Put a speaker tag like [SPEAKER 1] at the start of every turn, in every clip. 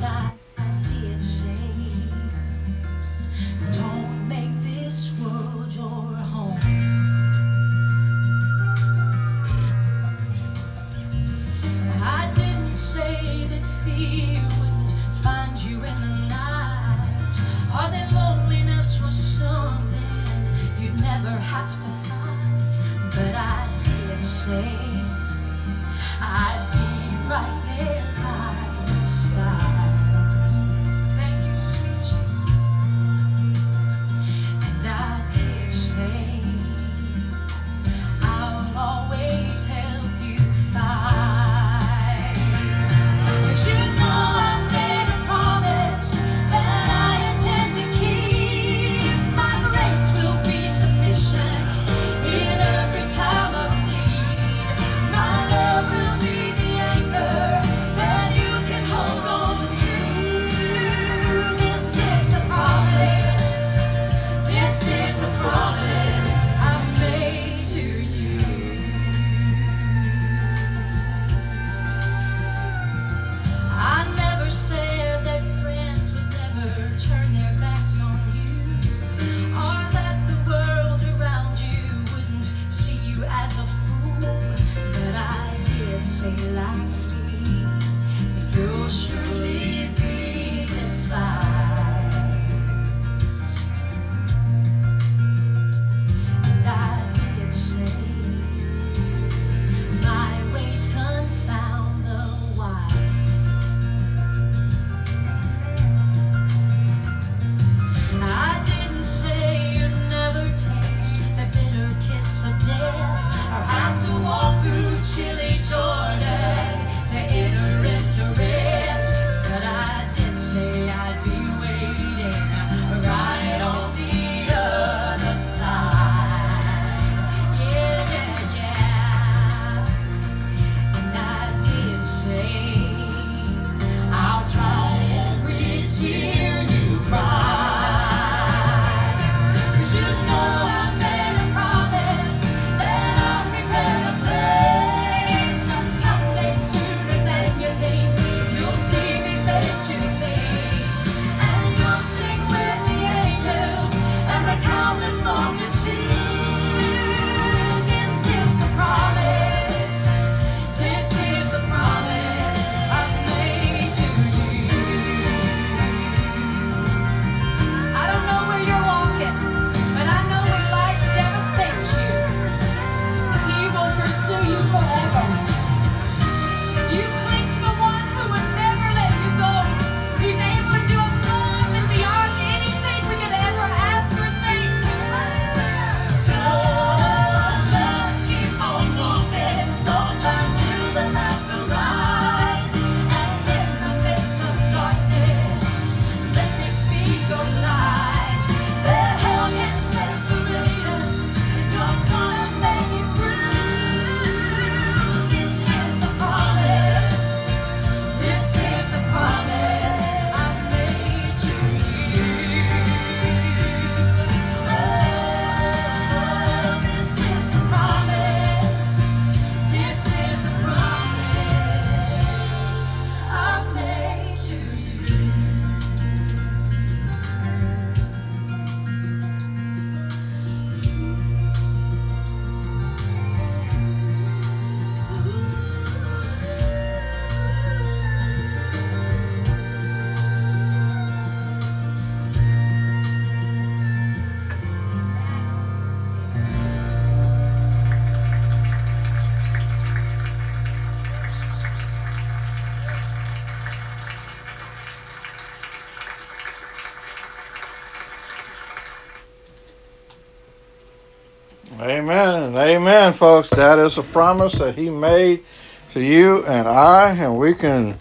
[SPEAKER 1] Amen and amen, folks. That is a promise that he made to you and I, and we can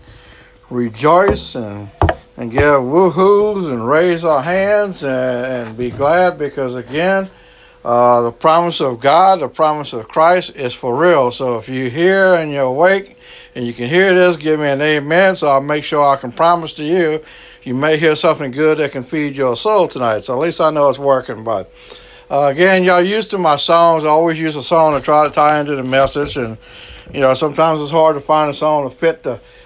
[SPEAKER 1] rejoice and give woohoos and raise our hands and be glad because, again, the promise of God, the promise of Christ is for real. So if you hear and you're awake and you can hear this, give me an amen so I'll make sure I can promise to you. You may hear something good that can feed your soul tonight. So at least I know it's working. But again, y'all used to my songs. I always use a song to try to tie into the message. And, you know, sometimes it's hard to find a song to fit the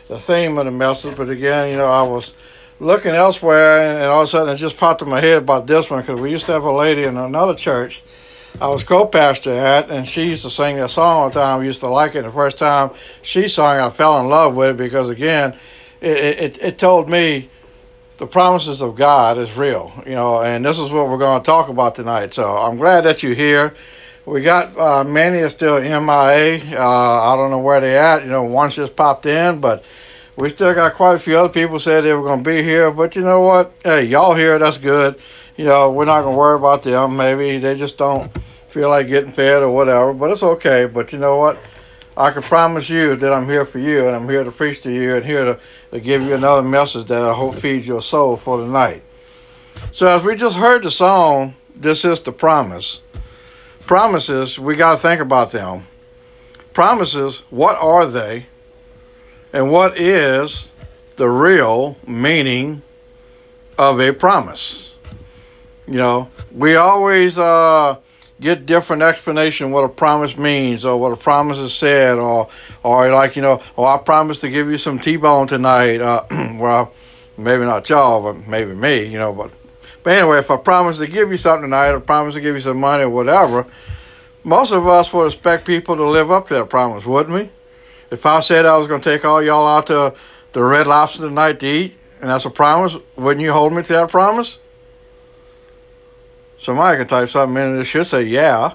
[SPEAKER 1] the theme of the message. But again, I was looking elsewhere, and all of a sudden it just popped in my head about this one, because we used to have a lady in another church I was co-pastor at, and she used to sing that song all the time. We used to like it. And the first time she sang, I fell in love with it, because again, it told me the promises of God is real, and this is what we're going to talk about tonight. So I'm glad that you're here. We got many are still MIA. I don't know where they at. One just popped in, but we still got quite a few other people said they were going to be here. But you know what? Hey, y'all here, that's good. We're not going to worry about them. Maybe they just don't feel like getting fed or whatever, but it's okay. But you know what? I can promise you that I'm here for you, and I'm here to preach to you, and here to give you another message that I hope feeds your soul for the night. So as we just heard the song, This Is the Promise. Promises, we got to think about them. Promises, what are they? And what is the real meaning of a promise? We always get different explanation what a promise means, or what a promise is said, or like, I promise to give you some T-bone tonight. Well, maybe not y'all, but maybe me, but anyway, if I promise to give you something tonight, or promise to give you some money or whatever, most of us would expect people to live up to that promise, wouldn't we? If I said I was going to take all y'all out to the Red Lobster tonight to eat, and that's a promise, wouldn't you hold me to that promise? Somebody can type something in that should say, yeah.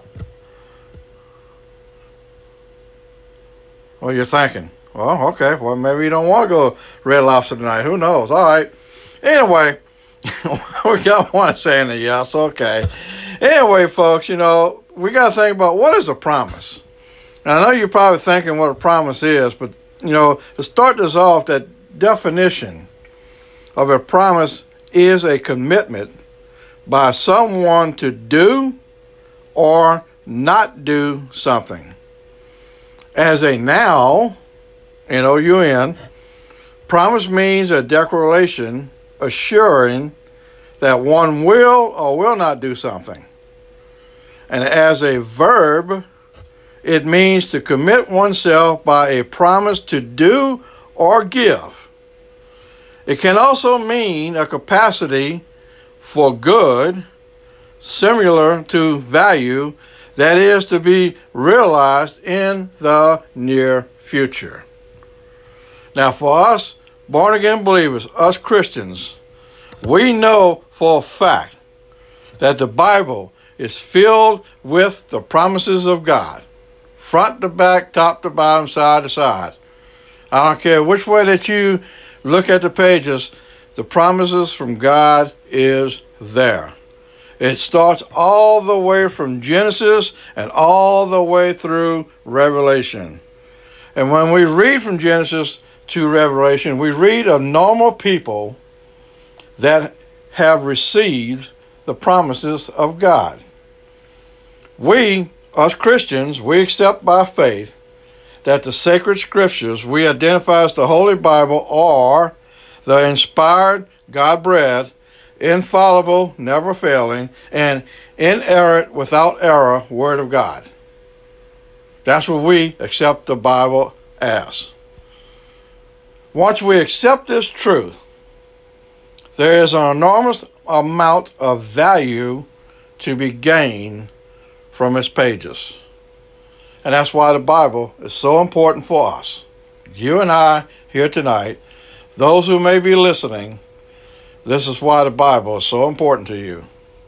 [SPEAKER 1] What are you thinking? Well, okay. Well, maybe you don't want to go Red Lobster tonight. Who knows? All right. Anyway, we got one saying a yes. Okay. Anyway, folks, we got to think about what is a promise. And I know you're probably thinking what a promise is, but, to start this off, that definition of a promise is a commitment by someone to do or not do something. As a noun, N-O-U-N, promise means a declaration assuring that one will or will not do something. And as a verb, it means to commit oneself by a promise to do or give. It can also mean a capacity for good, similar to value, that is to be realized in the near future. Now, for us born-again believers, us Christians, we know for a fact that the Bible is filled with the promises of God, front to back, top to bottom, side to side. I don't care which way that you look at the pages, the promises from God is there. It starts all the way from Genesis and all the way through Revelation. And when we read from Genesis to Revelation, we read of normal people that have received the promises of God. We, us Christians, we accept by faith that the sacred scriptures we identify as the Holy Bible are the inspired, God-breathed, infallible, never failing, and inerrant, without error, Word of God. That's what we accept the Bible as. Once we accept this truth, there is an enormous amount of value to be gained from its pages. And that's why the Bible is so important for us. You and I here tonight, those who may be listening, this is why the Bible is so important to you.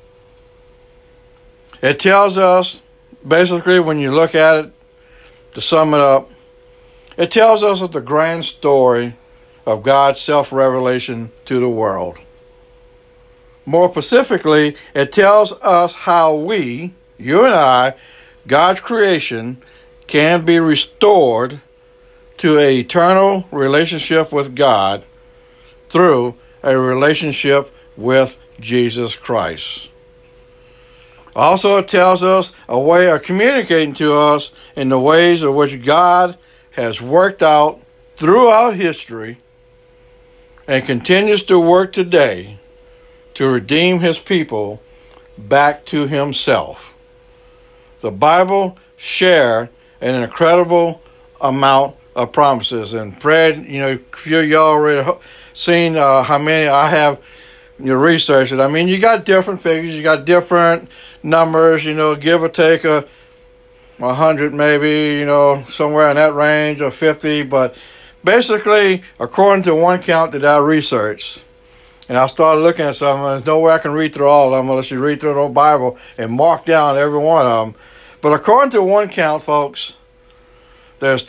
[SPEAKER 1] It tells us, basically, when you look at it, to sum it up, it tells us of the grand story of God's self-revelation to the world. More specifically, it tells us how we, you and I, God's creation, can be restored to an eternal relationship with God through a relationship with Jesus Christ. Also, it tells us a way of communicating to us in the ways in which God has worked out throughout history and continues to work today to redeem his people back to himself. The Bible shared an incredible amount of promises. And Fred, a few of y'all already seen how many I have researched it. I mean, you got different figures, you got different numbers, give or take 100 maybe, somewhere in that range, or 50. But basically, according to one count that I researched, and I started looking at some, and there's no way I can read through all of them unless you read through the whole Bible and mark down every one of them. But according to one count, folks, there's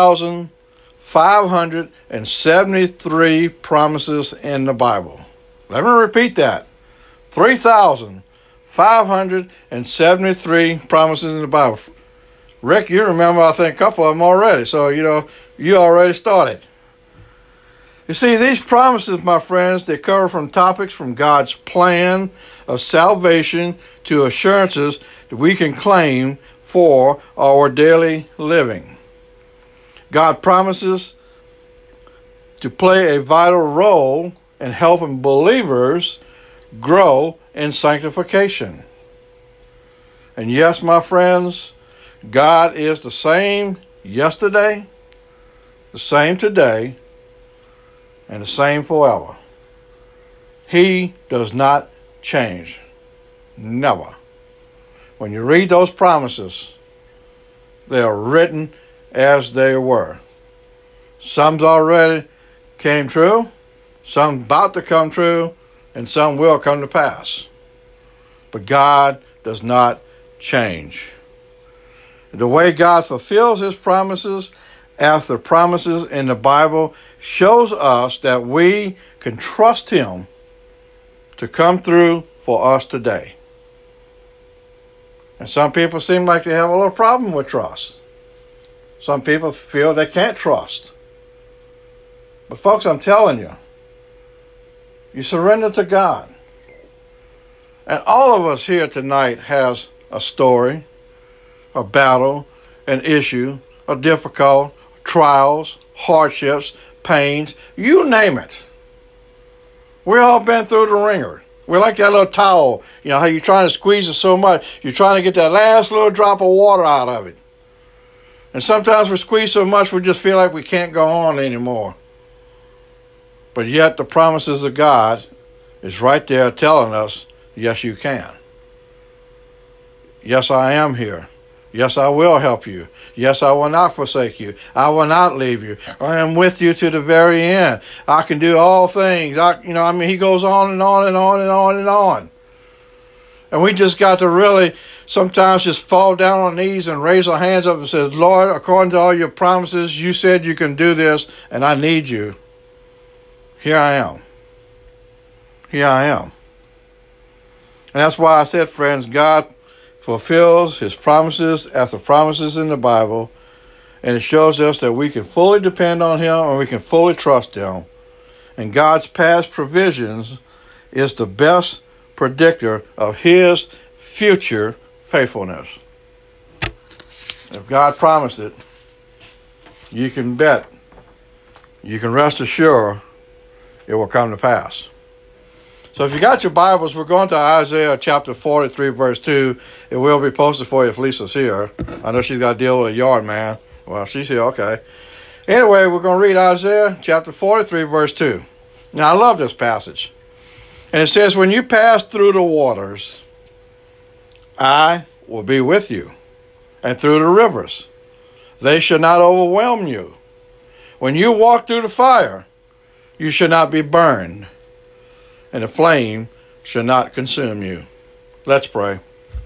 [SPEAKER 1] 3,573 promises in the Bible. Let me repeat that. 3,573 promises in the Bible. Rick, you remember, I think, a couple of them already. So, you already started. You see, these promises, my friends, they cover from topics from God's plan of salvation to assurances that we can claim for our daily living. God promises to play a vital role in helping believers grow in sanctification. And yes, my friends, God is the same yesterday, the same today, and the same forever. He does not change. Never. When you read those promises, they are written as they were. Some already came true, some about to come true, and some will come to pass. But God does not change. The way God fulfills his promises after promises in the Bible shows us that we can trust him to come through for us today. And some people seem like they have a little problem with trust. Some people feel they can't trust. But folks, I'm telling you, you surrender to God. And all of us here tonight has a story, a battle, an issue, a difficult, trials, hardships, pains, you name it. We've all been through the ringer. We're like that little towel. How you're trying to squeeze it so much, you're trying to get that last little drop of water out of it. And sometimes we squeeze so much we just feel like we can't go on anymore. But yet the promises of God is right there telling us, yes, you can. Yes, I am here. Yes, I will help you. Yes, I will not forsake you. I will not leave you. I am with you to the very end. I can do all things. He goes on and on and on and on and on. And we just got to really sometimes just fall down on our knees and raise our hands up and say, Lord, according to all your promises, you said you can do this, and I need you. Here I am. Here I am. And that's why I said, friends, God fulfills his promises after promises in the Bible, and it shows us that we can fully depend on him and we can fully trust him. And God's past provisions is the best predictor of his future faithfulness. If God promised it, you can bet, you can rest assured it will come to pass. So if you got your Bibles, we're going to Isaiah chapter 43, verse 2. It will be posted for you if Lisa's here. I know she's got to deal with a yard man. Well, she's here, okay. Anyway, we're going to read Isaiah chapter 43, verse 2. Now, I love this passage. And it says, when you pass through the waters, I will be with you. And through the rivers, they shall not overwhelm you. When you walk through the fire, you shall not be burned, and the flame shall not consume you. Let's pray.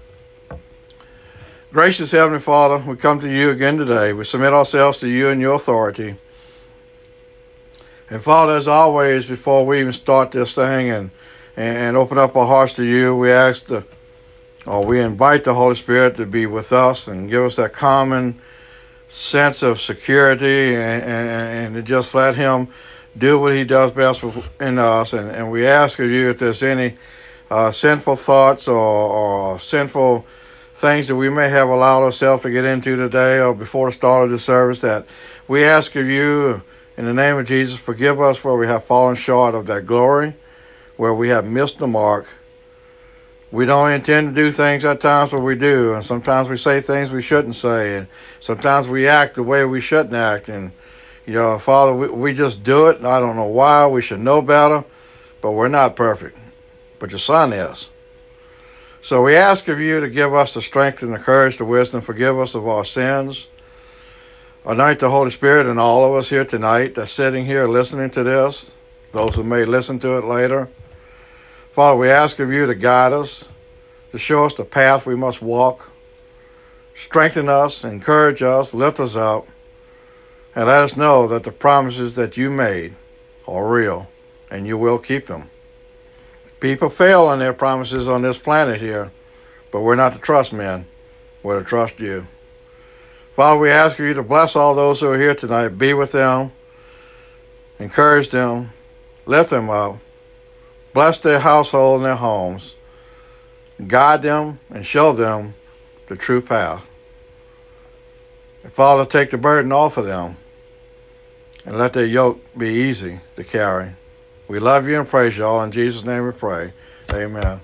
[SPEAKER 1] Gracious Heavenly Father, we come to you again today. We submit ourselves to you and your authority. And Father, as always, before we even start this thing and open up our hearts to you, we invite the Holy Spirit to be with us and give us that common sense of security and to just let him do what he does best in us. And we ask of you if there's any sinful thoughts or sinful things that we may have allowed ourselves to get into today or before the start of the service, that we ask of you, in the name of Jesus, forgive us where we have fallen short of that glory, where we have missed the mark. We don't intend to do things at times, but we do. And sometimes we say things we shouldn't say. And sometimes we act the way we shouldn't act. And Father, we just do it. I don't know why. We should know better, but we're not perfect. But your Son is. So we ask of you to give us the strength and the courage, the wisdom, forgive us of our sins. Anoint the Holy Spirit in all of us here tonight that's sitting here listening to this, those who may listen to it later. Father, we ask of you to guide us, to show us the path we must walk, strengthen us, encourage us, lift us up, and let us know that the promises that you made are real, and you will keep them. People fail in their promises on this planet here, but we're not to trust men. We're to trust you. Father, we ask you to bless all those who are here tonight. Be with them, encourage them, lift them up, bless their household and their homes, guide them and show them the true path. And Father, take the burden off of them and let their yoke be easy to carry. We love you and praise you all. In Jesus' name we pray. Amen.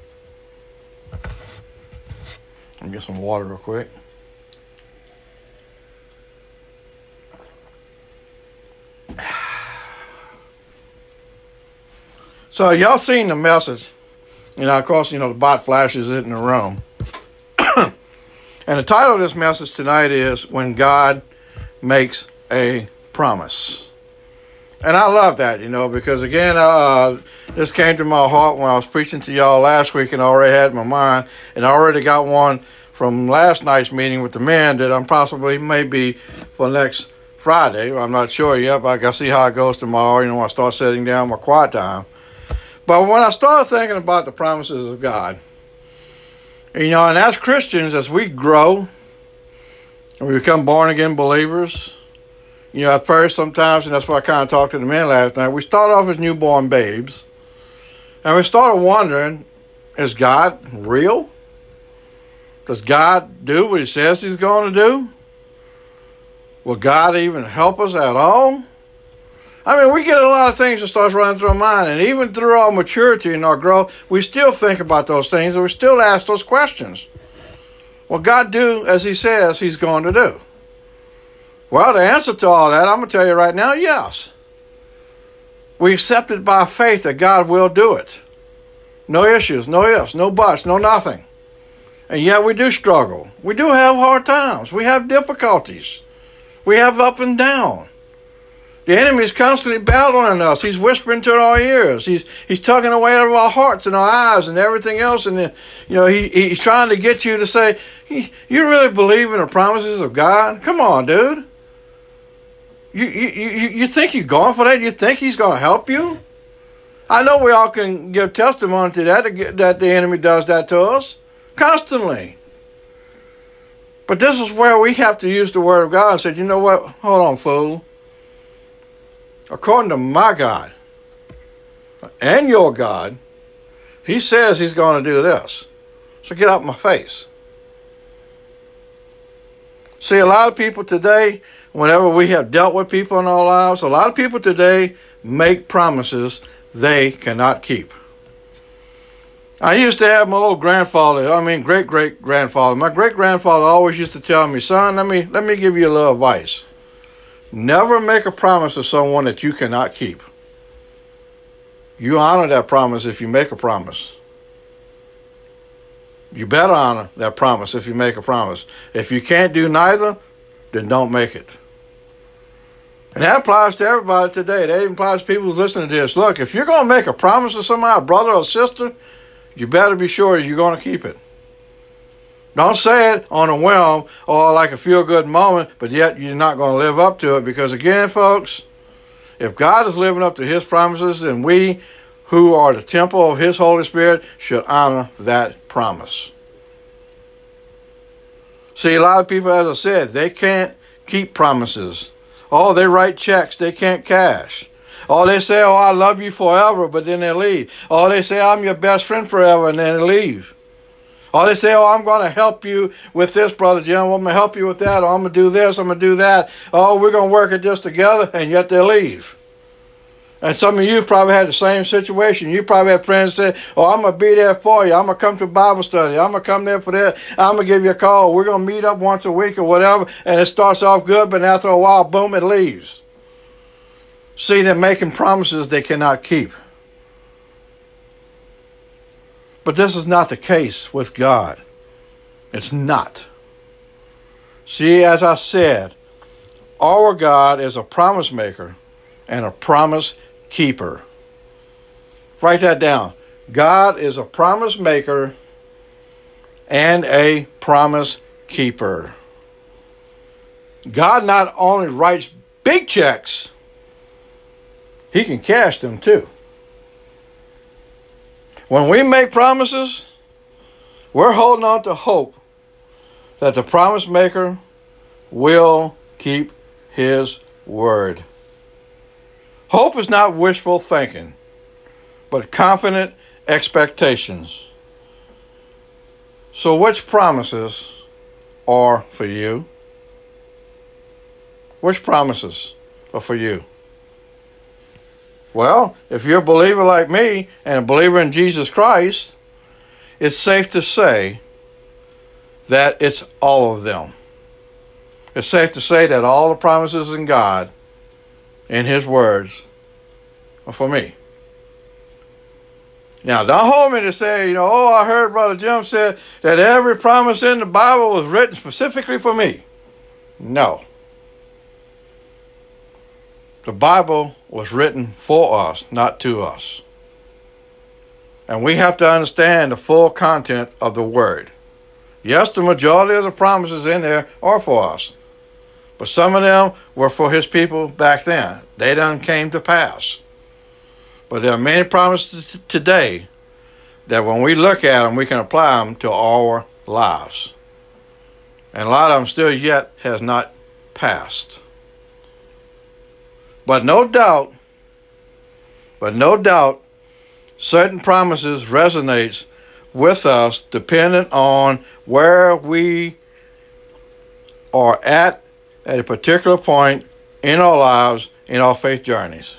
[SPEAKER 1] Let me get some water real quick. So y'all seen the message. Of course, the bot flashes it in the room. And the title of this message tonight is When God Makes a Promise. And I love that, because again, this came to my heart when I was preaching to y'all last week, and I already had in my mind, and I already got one from last night's meeting with the men that I'm possibly maybe for next Friday. I'm not sure yet, but I got to see how it goes tomorrow, when I start sitting down my quiet time. But when I started thinking about the promises of God, and as Christians, as we grow and we become born-again believers, at first sometimes, and that's what I kind of talked to the men last night, we start off as newborn babes, and we started wondering, is God real? Does God do what he says he's going to do? Will God even help us at all? We get a lot of things that starts running through our mind, and even through our maturity and our growth, we still think about those things, and we still ask those questions. Will God do as he says he's going to do? Well, the answer to all that, I'm going to tell you right now, yes. We accept it by faith that God will do it. No issues, no ifs, no buts, no nothing. And yet we do struggle. We do have hard times. We have difficulties. We have up and down. The enemy is constantly battling us. He's whispering to our ears. He's tugging away at our hearts and our eyes and everything else. And he's trying to get you to say, you really believe in the promises of God? Come on, dude. You think you're going for that? You think he's going to help you? I know we all can give testimony to that the enemy does that to us constantly. But this is where we have to use the word of God and say, you know what? Hold on, fool. According to my God and your God, he says he's going to do this. So get out my face. See, a lot of people today, whenever we have dealt with people in our lives, a lot of people today make promises they cannot keep. I used to have my old grandfather, great-great-grandfather. My great-grandfather always used to tell me, son, let me give you a little advice. Never make a promise to someone that you cannot keep. You honor that promise if you make a promise. You better honor that promise if you make a promise. If you can't do neither, then don't make it. And that applies to everybody today. That even applies to people who's listening to this. Look, if you're going to make a promise to somebody, a brother or sister, you better be sure you're going to keep it. Don't say it on a whim or like a feel-good moment, but yet you're not going to live up to it. Because again, folks, if God is living up to his promises, then we who are the temple of his Holy Spirit should honor that promise. See, a lot of people, as I said, they can't keep promises. Oh, they write checks they can't cash. Oh, they say, oh, I love you forever, but then they leave. Oh, they say, I'm your best friend forever, and then they leave. Oh, they say, oh, I'm going to help you with this, Brother Jim. I'm going to help you with that. Or I'm going to do this. I'm going to do that. Oh, we're going to work at this together, and yet they leave. And some of you probably had the same situation. You probably had friends say, oh, I'm going to be there for you. I'm going to come to Bible study. I'm going to come there for that. I'm going to give you a call. We're going to meet up once a week or whatever. And it starts off good, but after a while, boom, it leaves. See, they're making promises they cannot keep. But this is not the case with God. It's not. See, as I said, our God is a promise maker and a promise keeper. Write that down. God is a promise maker and a promise keeper. God not only writes big checks, he can cash them too. When we make promises, we're holding on to hope that the promise maker will keep his word. Hope is not wishful thinking, but confident expectations. So which promises are for you? Which promises are for you? Well, if you're a believer like me and a believer in Jesus Christ, it's safe to say that it's all of them. It's safe to say that all the promises in God, in his words, are for me. Now, don't hold me to say, oh, I heard Brother Jim say that every promise in the Bible was written specifically for me. No. The Bible was written for us, not to us. And we have to understand the full content of the Word. Yes, the majority of the promises in there are for us. But some of them were for his people back then. They done came to pass. But there are many promises today that when we look at them, we can apply them to our lives. And a lot of them still yet has not passed. But no doubt, certain promises resonates with us depending on where we are at a particular point in our lives, in our faith journeys.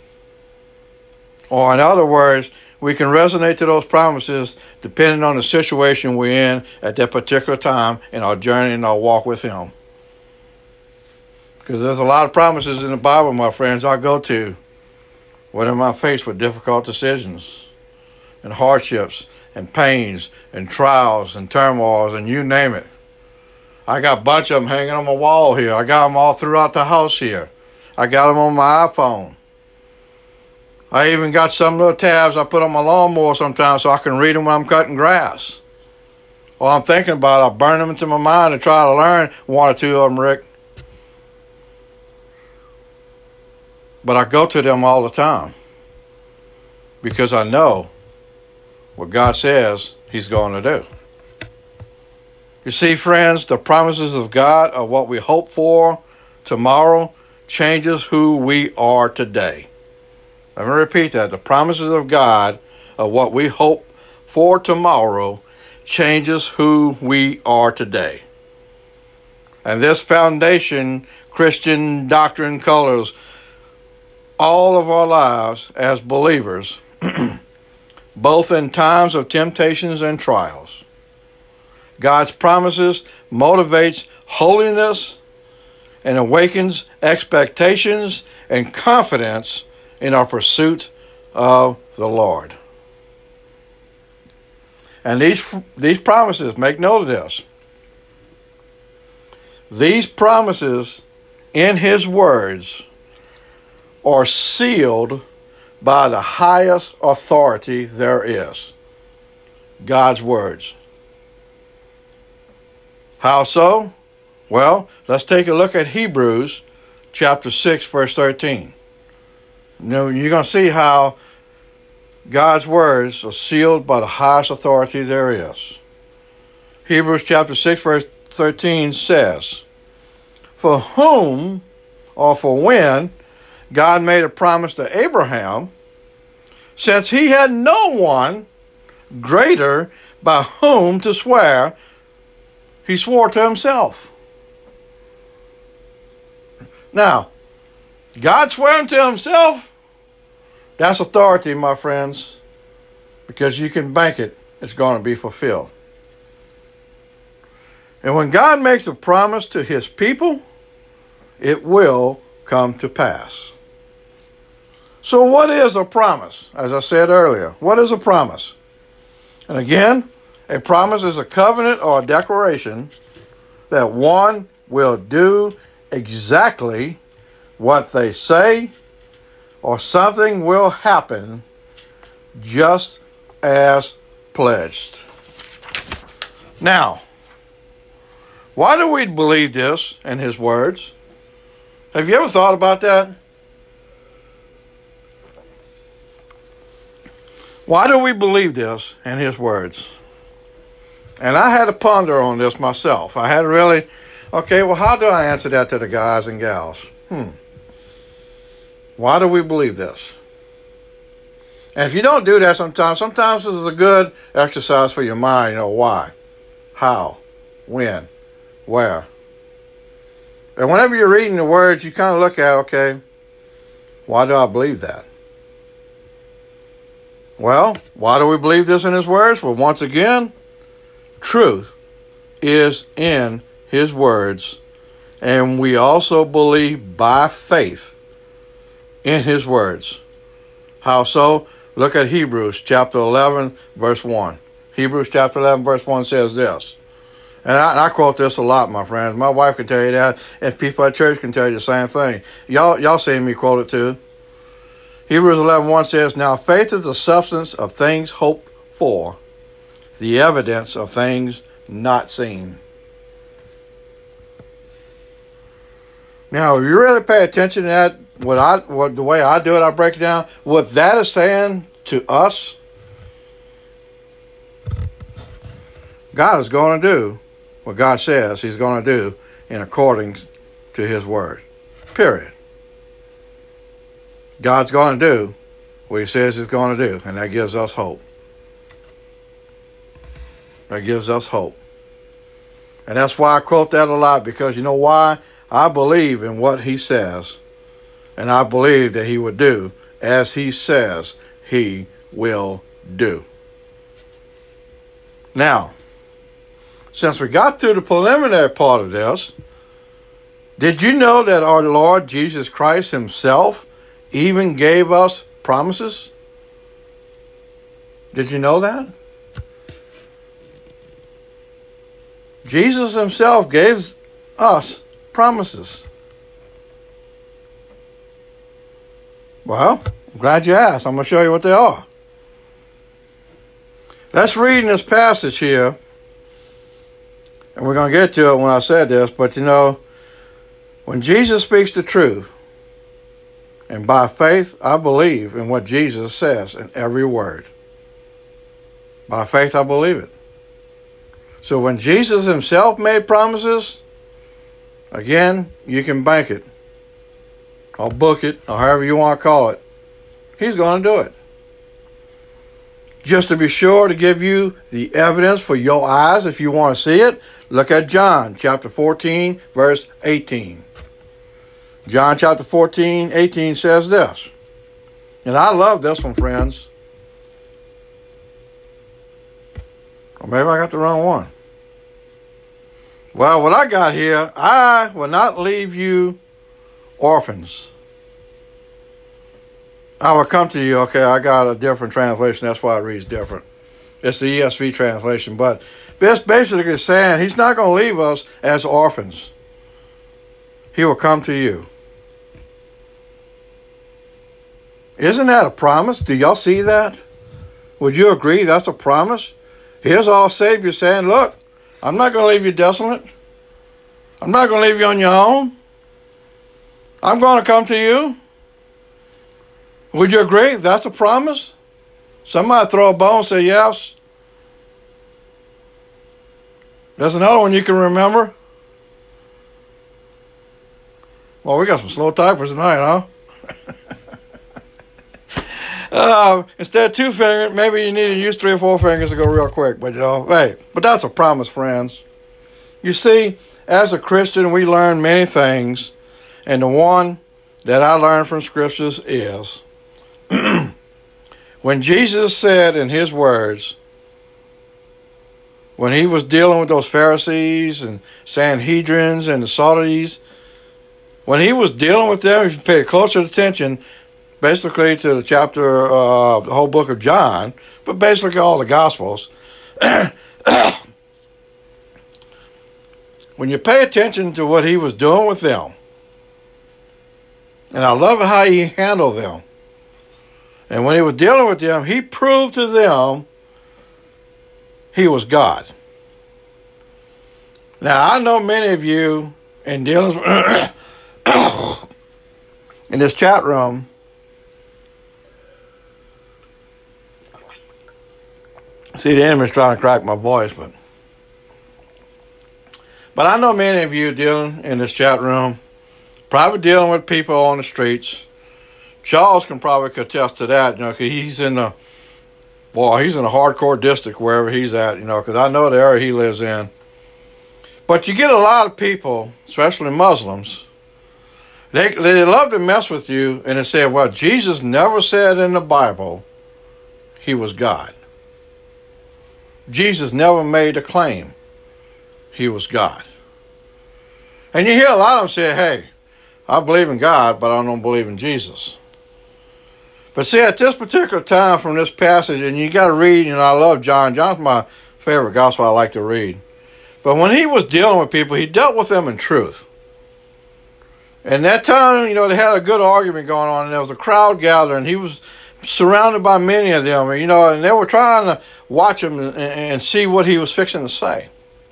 [SPEAKER 1] Or in other words, we can resonate to those promises depending on the situation we're in at that particular time in our journey and our walk with him. Because there's a lot of promises in the Bible, my friends, I go to when I'm faced with difficult decisions and hardships and pains and trials and turmoils and you name it. I got a bunch of them hanging on my wall here. I got them all throughout the house here. I got them on my iPhone. I even got some little tabs I put on my lawnmower sometimes so I can read them when I'm cutting grass. While I'm thinking about it, I burn them into my mind to try to learn one or two of them, Rick. But I go to them all the time because I know what God says he's going to do. You see, friends, the promises of God are what we hope for tomorrow changes who we are today. Let me repeat that. The promises of God are what we hope for tomorrow changes who we are today. And this foundation, Christian doctrine, colors all of our lives as believers, both in times of temptations and trials. God's promises motivates holiness and awakens expectations and confidence in our pursuit of the Lord. And these promises, make note of this. These promises in his words are sealed by the highest authority there is, God's words. How so? Well, let's take a look at Hebrews chapter 6, verse 13. You're going to see how God's words are sealed by the highest authority there is. Hebrews chapter 6, verse 13 says, "For whom, or for when, God made a promise to Abraham, since he had no one greater by whom to swear, he swore to himself." Now, God swearing to himself, that's authority, my friends, because you can bank it, it's going to be fulfilled. And when God makes a promise to his people, it will come to pass. So what is a promise? As I said earlier, what is a promise? And again, a promise is a covenant or a declaration that one will do exactly what they say, or something will happen just as pledged. Now, why do we believe this in his words? Have you ever thought about that? Why do we believe this in his words? And I had to ponder on this myself. I had to really, okay, well, how do I answer that to the guys and gals? Why do we believe this? And if you don't do that sometimes this is a good exercise for your mind. You know, why, how, when, where. And whenever you're reading the words, you kind of look at, okay, why do I believe that? Well, why do we believe this in his words? Well, once again, truth is in his words, and we also believe by faith in his words. How so? Look at Hebrews chapter 11, verse 1. Hebrews chapter 11, verse 1 says this. And I quote this a lot, my friends. My wife can tell you that, and people at church can tell you the same thing. Y'all seen me quote it too. Hebrews 11:1 says, "Now faith is the substance of things hoped for, the evidence of things not seen." Now, if you really pay attention to that, the way I do it, I break it down. What that is saying to us, God is going to do what God says he's going to do in according to his word. Period. God's going to do what he says he's going to do, and that gives us hope. That gives us hope. And that's why I quote that a lot, because you know why? I believe in what he says, and I believe that he would do as he says he will do. Now, since we got through the preliminary part of this, did you know that our Lord Jesus Christ himself even gave us promises? Did you know that? Jesus himself gave us promises. Well, I'm glad you asked. I'm going to show you what they are. Let's read in this passage here, and we're going to get to it when I said this, but you know, when Jesus speaks the truth, and by faith, I believe in what Jesus says in every word. By faith, I believe it. So when Jesus himself made promises, again, you can bank it, or book it, or however you want to call it. He's going to do it. Just to be sure to give you the evidence for your eyes, if you want to see it, look at John chapter 14, verse 18. John chapter 14, 18 says this. And I love this one, friends. Or maybe I got the wrong one. Well, what I got here, I will not leave you orphans. I will come to you. Okay, I got a different translation. That's why it reads different. It's the ESV translation. But this basically is saying he's not going to leave us as orphans. He will come to you. Isn't that a promise? Do y'all see that? Would you agree that's a promise? Here's our Savior saying, look, I'm not going to leave you desolate. I'm not going to leave you on your own. I'm going to come to you. Would you agree? That's a promise. Somebody throw a bone and say yes. There's another one you can remember. Well, we got some slow typers tonight, huh? Instead of 2 fingers, maybe you need to use 3 or 4 fingers to go real quick. But, you know, hey, but that's a promise, friends. You see, as a Christian, we learn many things. And the one that I learned from scriptures is when Jesus said in his words, when he was dealing with those Pharisees and Sanhedrins and the Sadducees, when he was dealing with them, if you pay closer attention, basically to the chapter, the whole book of John, but basically all the Gospels. When you pay attention to what he was doing with them, and I love how he handled them, and when he was dealing with them, he proved to them he was God. Now, I know many of you in dealing in this chat room, see, the enemy's trying to crack my voice, but I know many of you dealing in this chat room, probably dealing with people on the streets. Charles can probably attest to that, because he's in a hardcore district wherever he's at, because I know the area he lives in. But you get a lot of people, especially Muslims, they love to mess with you, and they say, well, Jesus never said in the Bible he was God. Jesus never made a claim he was God. And you hear a lot of them say, hey, I believe in God, but I don't believe in Jesus. But see, at this particular time from this passage, and you got to read, I love John. John's my favorite gospel I like to read. But when he was dealing with people, he dealt with them in truth. And that time, they had a good argument going on, and there was a crowd gathering. He was surrounded by many of them, and they were trying to watch him and see what he was fixing to say.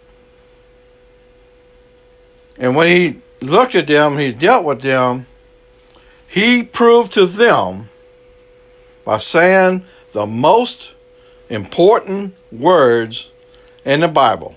[SPEAKER 1] And when he looked at them, he dealt with them, he proved to them by saying the most important words in the Bible.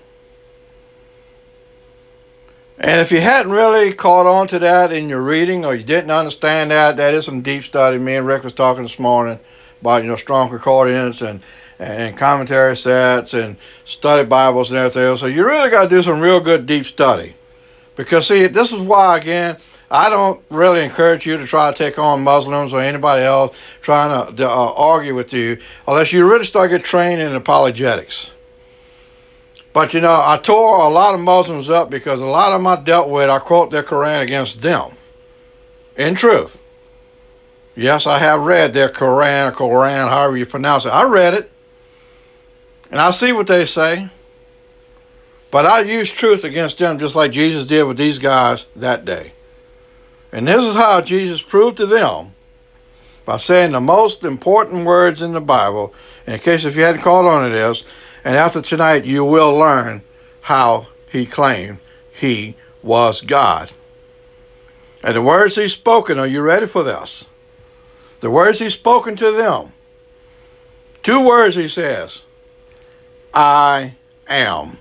[SPEAKER 1] And if you hadn't really caught on to that in your reading, or you didn't understand that is some deep study. Me and Rick was talking this morning about, strong concordance and commentary sets and study Bibles and everything. So you really got to do some real good deep study. Because, see, this is why, again, I don't really encourage you to try to take on Muslims or anybody else trying to argue with you unless you really start getting trained in apologetics. But, I tore a lot of Muslims up because a lot of them I dealt with, I quote their Quran against them. In truth. Yes, I have read their Quran or Quran, however you pronounce it. I read it. And I see what they say. But I use truth against them just like Jesus did with these guys that day. And this is how Jesus proved to them by saying the most important words in the Bible. And in case if you hadn't caught on to this, and after tonight you will learn how he claimed he was God. And the words he's spoken, are you ready for this? The words he's spoken to them. 2 words he says. I am.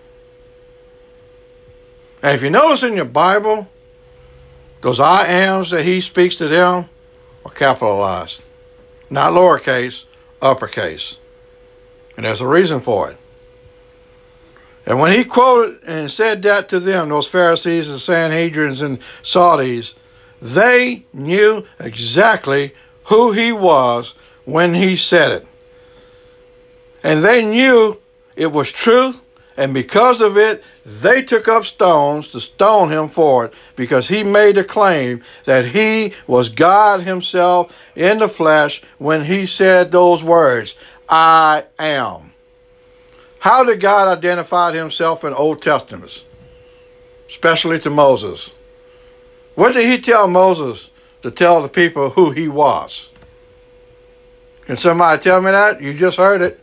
[SPEAKER 1] And if you notice in your Bible, those I ams that he speaks to them are capitalized. Not lowercase, uppercase. And there's a reason for it. And when he quoted and said that to them, those Pharisees and Sanhedrins and Sadducees, they knew exactly who he was when he said it. And they knew it was truth. And because of it, they took up stones to stone him for it, because he made a claim that he was God himself in the flesh when he said those words, I am. How did God identify himself in Old Testaments, especially to Moses? What did he tell Moses to tell the people who he was? Can somebody tell me that? You just heard it.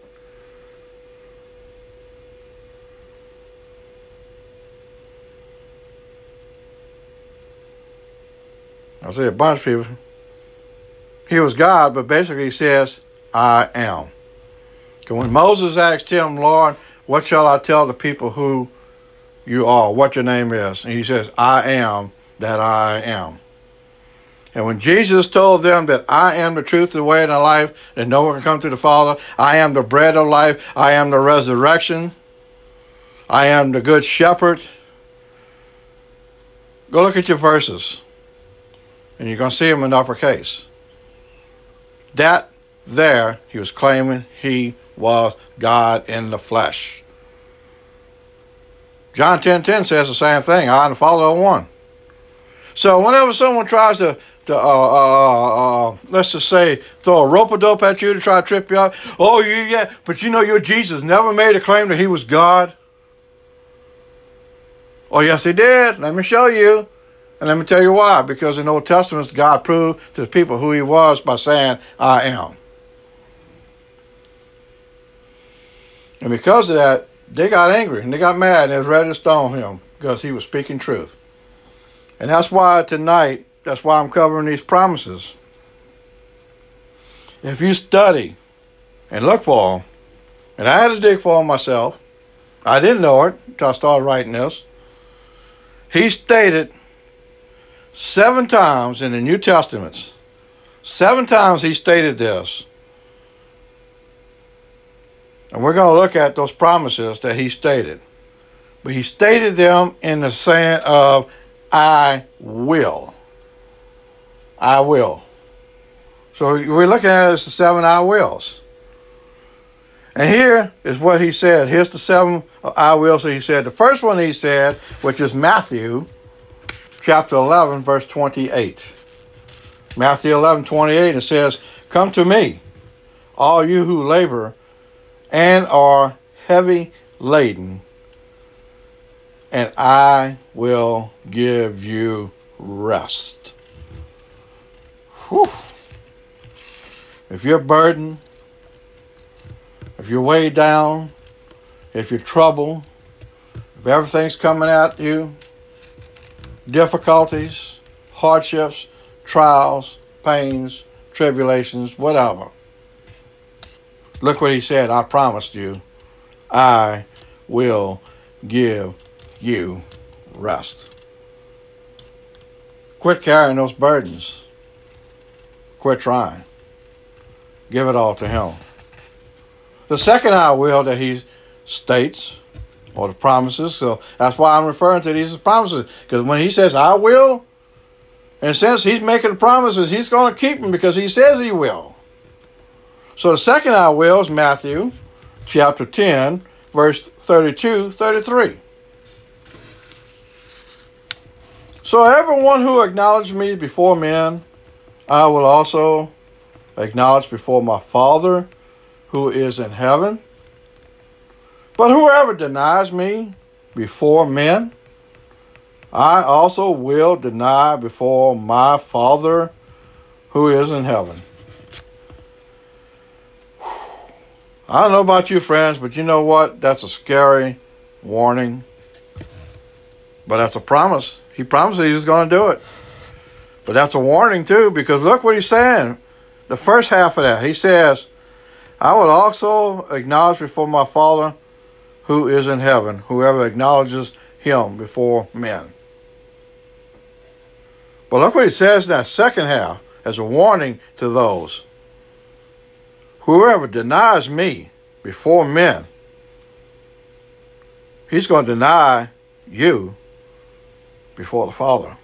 [SPEAKER 1] I see a bunch of people. He was God, but basically he says, I am. Because when Moses asked him, Lord, what shall I tell the people who you are, what your name is? And he says, I am that I am. And when Jesus told them that I am the truth, the way, and the life, and no one can come to the Father, I am the bread of life, I am the resurrection, I am the good shepherd. Go look at your verses. And you're going to see him in uppercase. That there, he was claiming he was God in the flesh. John 10:10 says the same thing. I and the Father are one. So whenever someone tries to let's just say, throw a rope-a-dope at you to try to trip you up. Oh, yeah, but you know your Jesus never made a claim that he was God. Oh, yes, he did. Let me show you. And let me tell you why. Because in the Old Testament, God proved to the people who he was by saying, I am. And because of that, they got angry and they got mad and they was ready to stone him because he was speaking truth. And that's why tonight, that's why I'm covering these promises. If you study and look for them, and I had to dig for them myself, I didn't know it until I started writing this. He stated 7 times in the New Testament, 7 times he stated this. And we're going to look at those promises that he stated. But he stated them in the saying of, I will. I will. So we're looking at it as the 7 I wills. And here is what he said. Here's the 7 I wills that he said. The first one he said, which is Matthew chapter 11, verse 28. Matthew 11:28, it says, come to me, all you who labor and are heavy laden, and I will give you rest. Whew. If you're burdened, if you're weighed down, if you're troubled, if everything's coming at you, difficulties, hardships, trials, pains, tribulations, whatever. Look what he said. I promised you, I will give you rest. Quit carrying those burdens. Quit trying. Give it all to him. The second I will that he states, or the promises, so that's why I'm referring to these as promises, because when he says I will, in a sense he's making the promises, he's going to keep them because he says he will. So the second I will is Matthew chapter 10, verse 32, 33. So everyone who acknowledges me before men, I will also acknowledge before my Father who is in heaven. But whoever denies me before men, I also will deny before my Father who is in heaven. I don't know about you, friends, but you know what? That's a scary warning. But that's a promise. He promised he was going to do it. But that's a warning too, because look what he's saying. The first half of that, he says, I will also acknowledge before my Father who is in heaven, whoever acknowledges him before men. But look what he says in that second half as a warning to those. Whoever denies me before men, he's going to deny you before the Father.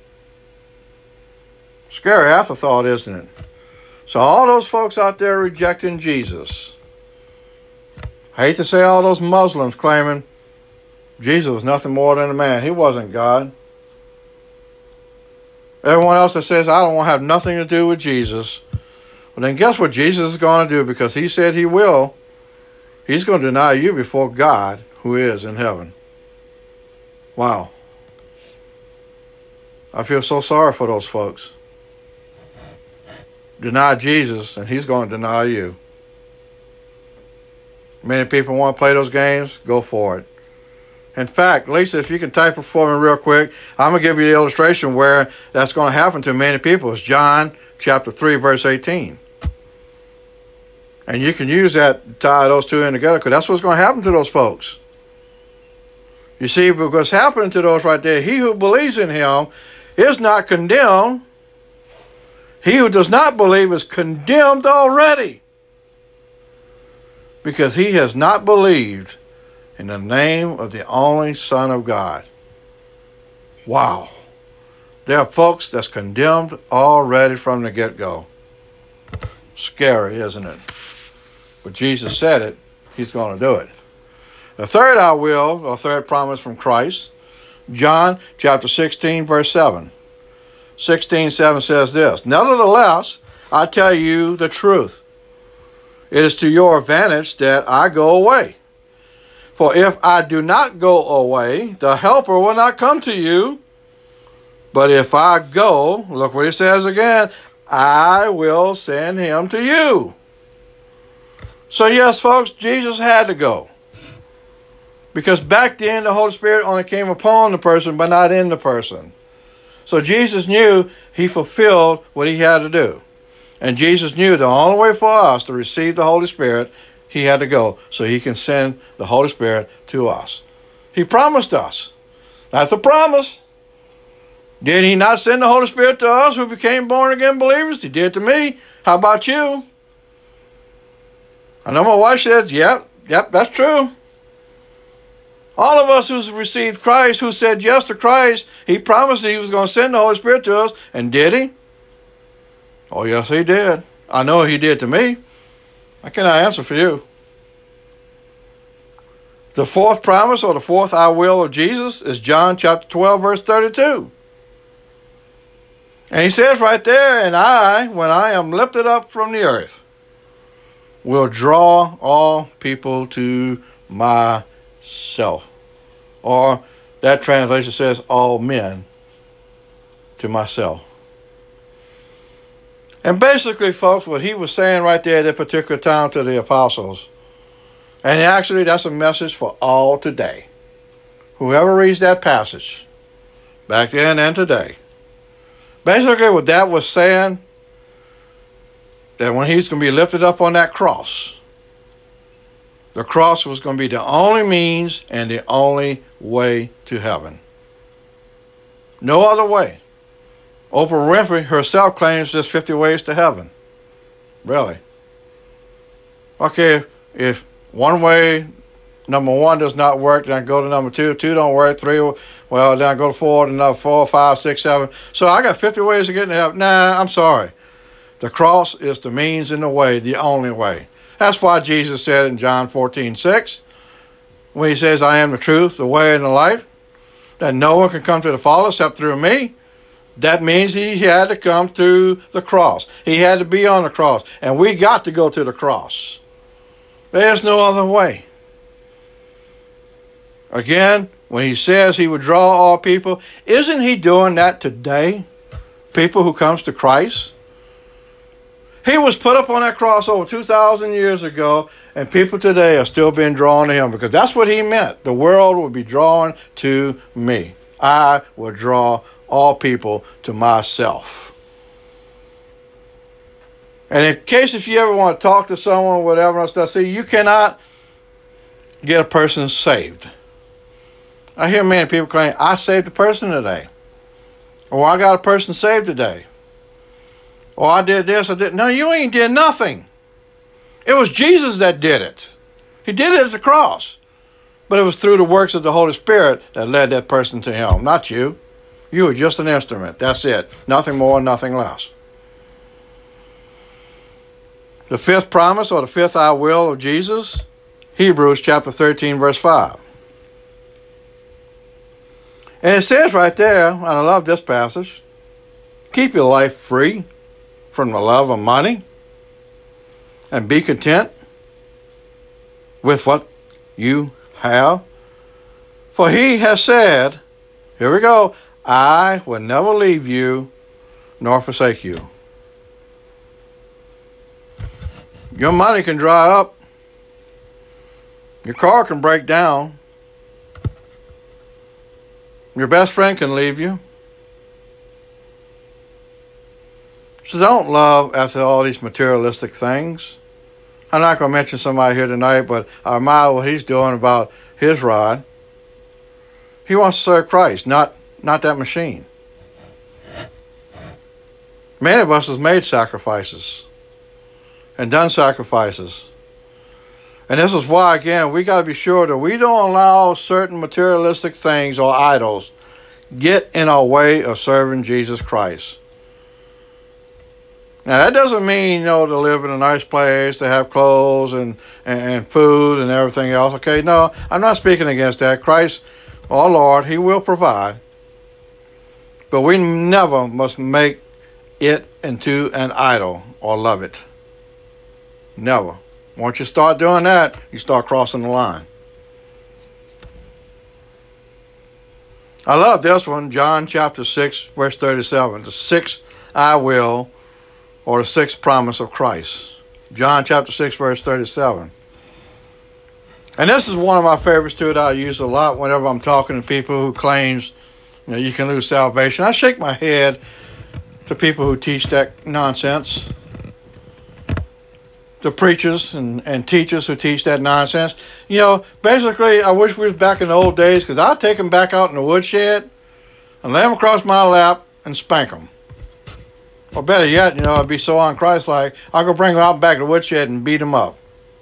[SPEAKER 1] Scary afterthought, isn't it? So all those folks out there rejecting Jesus, I hate to say all those Muslims claiming Jesus was nothing more than a man. He wasn't God. Everyone else that says, I don't want to have nothing to do with Jesus, well then guess what Jesus is going to do? Because he said he will. He's going to deny you before God who is in heaven. Wow. I feel so sorry for those folks. Deny Jesus and he's going to deny you. Many people want to play those games. Go for it. In fact, Lisa, if you can type it for me real quick, I'm going to give you the illustration where that's going to happen to many people. It's John chapter 3, verse 18. And you can use that to tie those two in together because that's what's going to happen to those folks. You see, because what's happening to those right there, he who believes in him is not condemned. He who does not believe is condemned already, because he has not believed in the name of the only Son of God. Wow. There are folks that's condemned already from the get-go. Scary, isn't it? But Jesus said it. He's going to do it. The third I will, or third promise from Christ, John chapter 16, verse 7. 16:7 says this, "Nevertheless, I tell you the truth. It is to your advantage that I go away. For if I do not go away, the Helper will not come to you. But if I go," look what he says again, "I will send him to you." So yes, folks, Jesus had to go. Because back then, the Holy Spirit only came upon the person, but not in the person. So Jesus knew he fulfilled what he had to do. And Jesus knew the only way for us to receive the Holy Spirit, he had to go so he can send the Holy Spirit to us. He promised us. That's a promise. Did he not send the Holy Spirit to us who became born again believers? He did to me. How about you? I know my wife says, yep, that's true. All of us who's received Christ, who said yes to Christ, he promised he was going to send the Holy Spirit to us. And did he? Oh, yes, he did. I know he did to me. I cannot answer for you. The fourth promise, or the fourth I will of Jesus, is John chapter 12, verse 32. And he says right there, "And I, when I am lifted up from the earth, will draw all people to myself." Or that translation says, "all men to myself." And basically, folks, what he was saying right there at that particular time to the apostles, and actually that's a message for all today. Whoever reads that passage, back then and today, basically what that was saying, that when he's going to be lifted up on that cross, the cross was going to be the only means and the only way to heaven. No other way. Oprah Winfrey herself claims there's 50 ways to heaven. Really? Okay, if one way, number one, does not work, then I go to number two. Two don't work. Three, well, then I go to four, then another 4, 5, 6, 7. So I got 50 ways to get into heaven. Nah, I'm sorry. The cross is the means and the way, the only way. That's why Jesus said in John 14:6, when he says, "I am the truth, the way, and the life," that no one can come to the Father except through me. That means he had to come through the cross. He had to be on the cross. And we got to go to the cross. There's no other way. Again, when he says he would draw all people, isn't he doing that today? People who comes to Christ? He was put up on that cross over 2,000 years ago, and people today are still being drawn to him, because that's what he meant. The world will be drawn to me. I will draw all people to myself. And in case if you ever want to talk to someone, whatever and stuff, see, you cannot get a person saved. I hear many people claim, "I saved a person today," or "I got a person saved today," or "I did this, I did." No, you ain't did nothing. It was Jesus that did it. He did it at the cross. But it was through the works of the Holy Spirit that led that person to him, not you. You were just an instrument. That's it. Nothing more, nothing less. The fifth promise, or the fifth I will of Jesus, Hebrews chapter 13, verse 5. And it says right there, and I love this passage, "Keep your life free from the love of money, and be content with what you have. For he has said," here we go, "I will never leave you nor forsake you." Your money can dry up. Your car can break down. Your best friend can leave you. So don't love after all these materialistic things. I'm not going to mention somebody here tonight, but I admire what he's doing about his ride. He wants to serve Christ, not that machine. Many of us have made sacrifices and done sacrifices. And this is why, again, we got to be sure that we don't allow certain materialistic things or idols get in our way of serving Jesus Christ. Now, that doesn't mean, to live in a nice place, to have clothes and food and everything else. Okay, no, I'm not speaking against that. Christ, our Lord, he will provide. But we never must make it into an idol or love it. Never. Once you start doing that, you start crossing the line. I love this one, John chapter 6, verse 37. The sixth I will, or the sixth promise of Christ. John chapter 6, verse 37. And this is one of my favorites too that I use a lot whenever I'm talking to people who claims you can lose salvation. I shake my head to people who teach that nonsense. The preachers and teachers who teach that nonsense. Basically, I wish we was back in the old days, because I'd take them back out in the woodshed and lay them across my lap and spank them. Or better yet, I'd be so un-Christ-like, I'd go bring them out back to the woodshed and beat them up.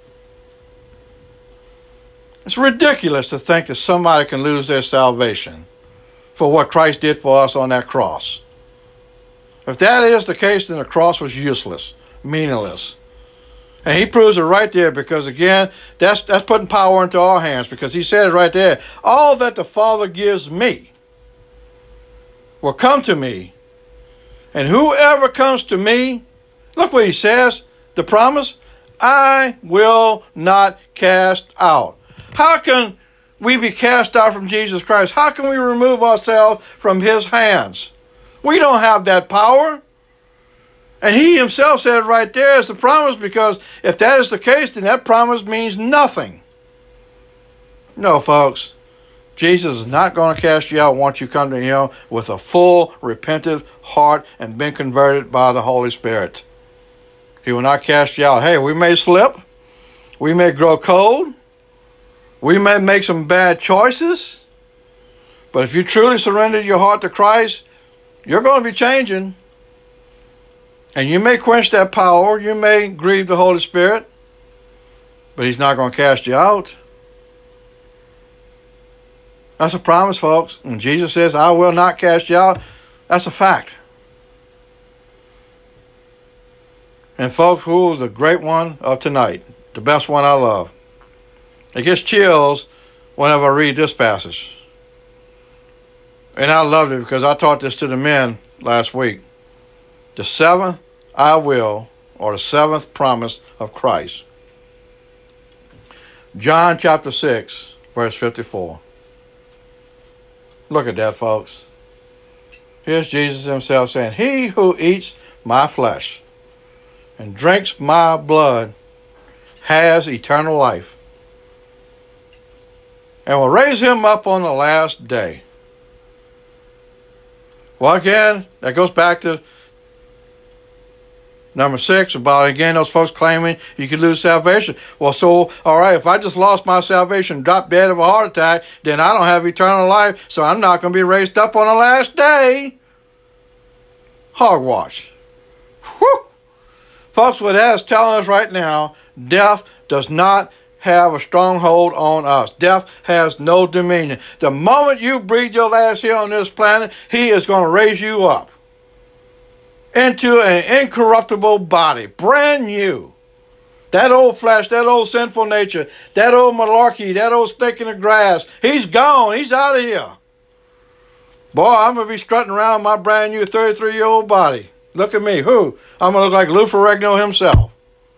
[SPEAKER 1] It's ridiculous to think that somebody can lose their salvation for what Christ did for us on that cross. If that is the case, then the cross was useless, meaningless. And he proves it right there, because again, that's putting power into our hands, because he said it right there. All that the Father gives me will come to me. And whoever comes to me, look what he says, the promise, I will not cast out. How can we be cast out from Jesus Christ? How can we remove ourselves from his hands? We don't have that power. And he himself said right there is the promise, because if that is the case, then that promise means nothing. No, folks. Jesus is not going to cast you out once you come to him with a full, repentant heart and been converted by the Holy Spirit. He will not cast you out. Hey, we may slip. We may grow cold. We may make some bad choices. But if you truly surrendered your heart to Christ, you're going to be changing. And you may quench that power, you may grieve the Holy Spirit, but he's not going to cast you out. That's a promise, folks. When Jesus says, I will not cast you out, that's a fact. And folks, who is the great one of tonight? The best one I love. It gets chills whenever I read this passage. And I loved it because I taught this to the men last week. The seventh I will, or the seventh promise of Christ. John chapter 6, verse 54. Look at that, folks. Here's Jesus himself saying, he who eats my flesh and drinks my blood has eternal life, and will raise him up on the last day. Well, again, that goes back to number 6, about, again, those folks claiming you could lose salvation. Well, so, all right, if I just lost my salvation, dropped dead of a heart attack, then I don't have eternal life, so I'm not going to be raised up on the last day. Hogwash. Whew. Folks, what that is telling us right now, death does not have a stronghold on us. Death has no dominion. The moment you breathe your last here on this planet, he is going to raise you up into an incorruptible body, brand new. That old flesh, that old sinful nature, that old malarkey, that old snake in the grass, he's gone. He's out of here. Boy, I'm going to be strutting around my brand new 33-year-old body. Look at me. Who? I'm going to look like Lou Ferrigno himself.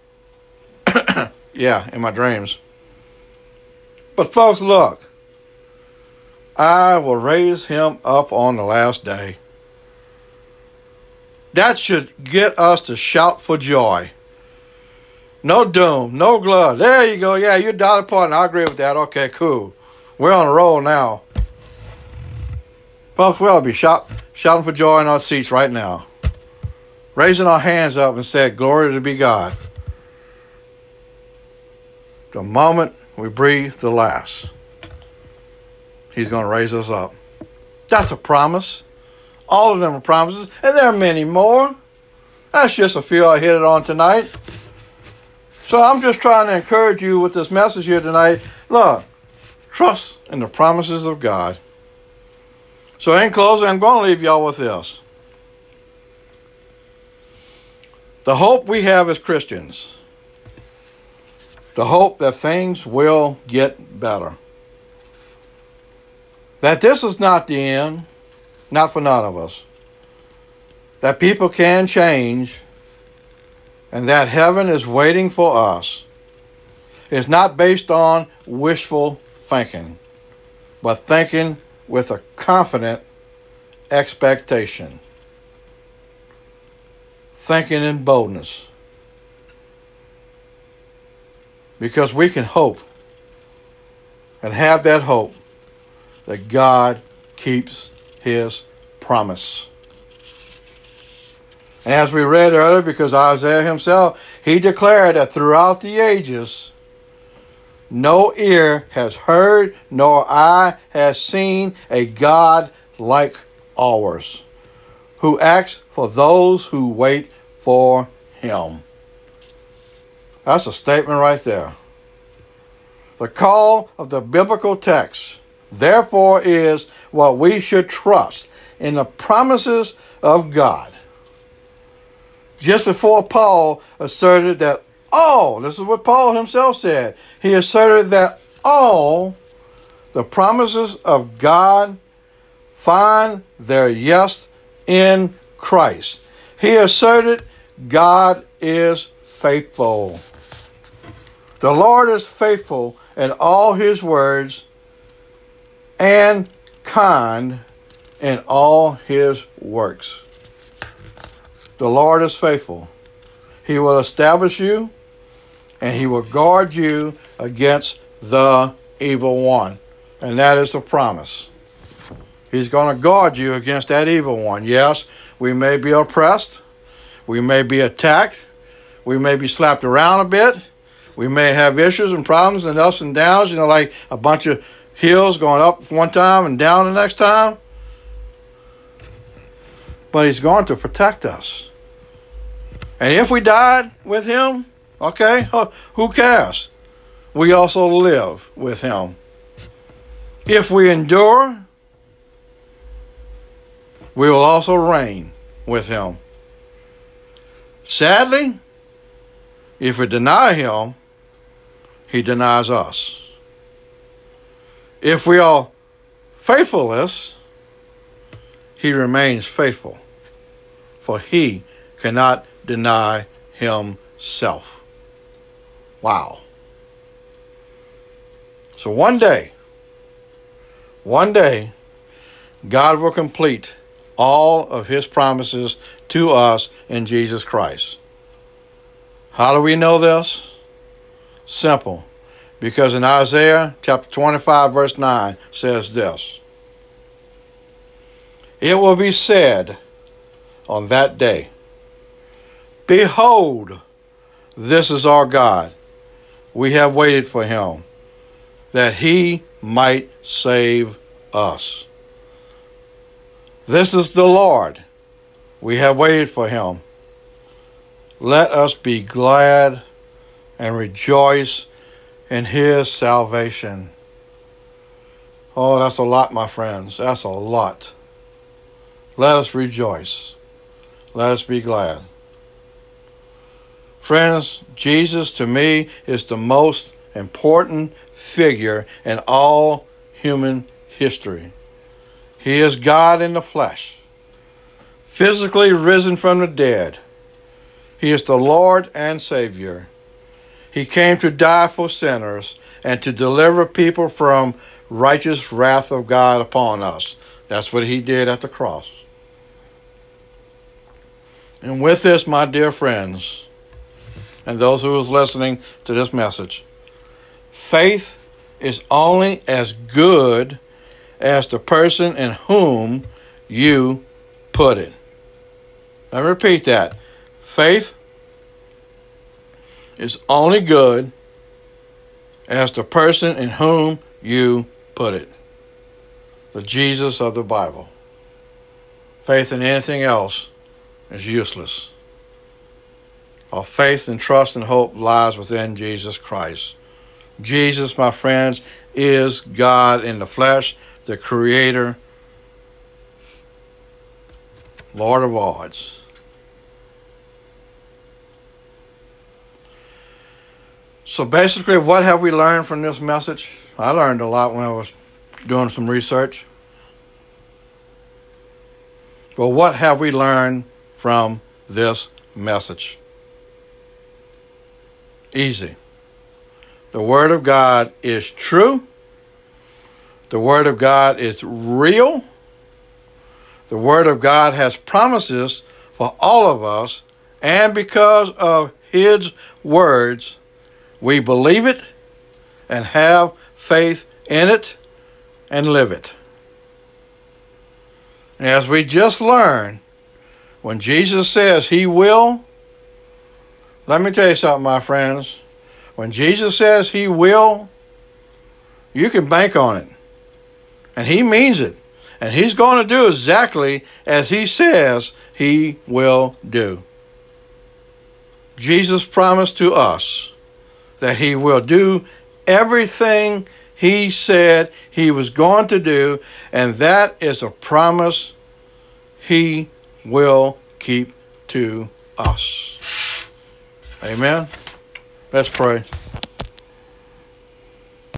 [SPEAKER 1] Yeah, in my dreams. But folks, look. I will raise him up on the last day. That should get us to shout for joy. No doom, no glood. There you go. Yeah, you're Dolly Parton. I agree with that. Okay, cool. We're on a roll now. Folks, we ought to be shouting for joy in our seats right now. Raising our hands up and saying, glory to be God. The moment we breathe the last, he's going to raise us up. That's a promise. All of them are promises, and there are many more. That's just a few I hit it on tonight. So I'm just trying to encourage you with this message here tonight. Look, trust in the promises of God. So in closing, I'm going to leave y'all with this. The hope we have as Christians, the hope that things will get better, that this is not the end, not for none of us. That people can change and that heaven is waiting for us is not based on wishful thinking, but thinking with a confident expectation. Thinking in boldness. Because we can hope and have that hope that God keeps His promise. And as we read earlier, because Isaiah himself, he declared that throughout the ages, no ear has heard, nor eye has seen a God like ours, who acts for those who wait for Him. That's a statement right there. The call of the biblical text, therefore, is what we should trust in the promises of God. Just before Paul asserted that all, this is what Paul himself said, he asserted that all the promises of God find their yes in Christ. He asserted God is faithful. The Lord is faithful in all His words and kind in all His works. The Lord is faithful. He will establish you and He will guard you against the evil one. And that is the promise. He's going to guard you against that evil one. Yes, we may be oppressed. We may be attacked. We may be slapped around a bit. We may have issues and problems and ups and downs, like a bunch of hills going up one time and down the next time. But He's going to protect us. And if we died with Him, okay, who cares? We also live with Him. If we endure, we will also reign with Him. Sadly, if we deny Him, He denies us. If we are faithfulness, He remains faithful, for He cannot deny Himself. Wow. So one day, God will complete all of His promises to us in Jesus Christ. How do we know this? Simple. Because in Isaiah chapter 25 verse 9 says this: It will be said on that day, Behold, this is our God. We have waited for Him, that He might save us. This is the Lord. We have waited for Him. Let us be glad and rejoice in His salvation. Oh, that's a lot, my friends. That's a lot. Let us rejoice. Let us be glad. Friends, Jesus to me is the most important figure in all human history. He is God in the flesh, physically risen from the dead. He is the Lord and Savior. He came to die for sinners and to deliver people from righteous wrath of God upon us. That's what He did at the cross. And with this, my dear friends, and those who is listening to this message, faith is only as good as the person in whom you put it. I repeat that. Faith is only good as the person in whom you put it. The Jesus of the Bible. Faith in anything else is useless. Our faith and trust and hope lies within Jesus Christ. Jesus, my friends, is God in the flesh, the Creator, Lord of Lords. So basically, what have we learned from this message? I learned a lot when I was doing some research. But what have we learned from this message? Easy. The Word of God is true. The Word of God is real. The Word of God has promises for all of us, and because of His words, we believe it and have faith in it and live it. And as we just learned, when Jesus says He will, let me tell you something, my friends. When Jesus says He will, you can bank on it. And He means it. And He's going to do exactly as He says He will do. Jesus promised to us that He will do everything He said He was going to do, and that is a promise He will keep to us. Amen. Let's pray.